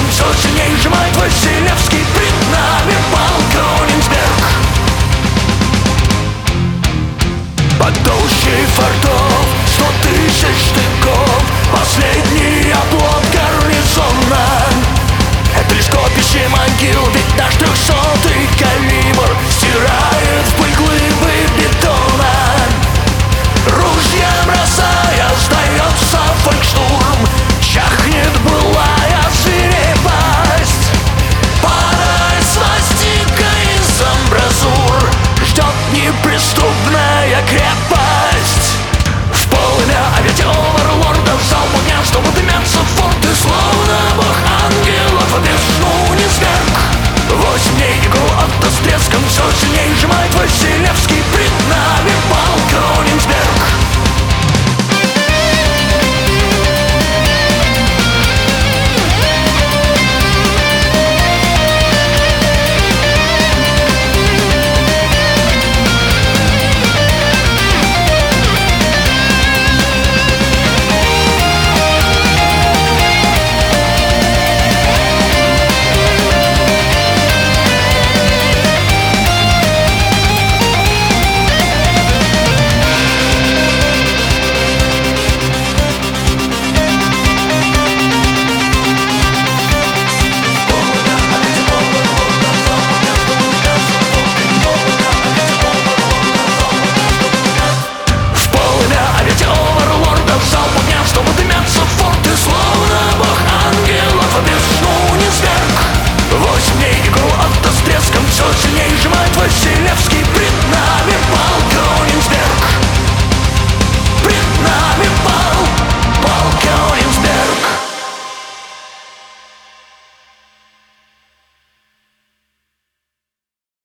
треском все сильней сжимает Василевский. Пред нами полк Кёнигсберг. Под толщей фортов 100 тысяч штыков, последний оплот гарнизона. Это лишь копище могил, ведь наш 300-й калибр стирает в пыль глыбы бетона. Ружья бросая, сдается фолькштурм, чахнет былая свирепость. Падает свастика из амбразур, ждет неприступная крепость. В полымя авиаоверлордов залп огня, чтобы дымятся форты, словно бог ангелов обещал Низверг. 8 дней игру авто с треском все сильней сжимает Василевский. Пред нами полк Кёнигсберг. Чтобы дымятся форты, словно бог ангелов обещал Низверг. 8 дней игру авто с треском все сильней сжимает Василевский.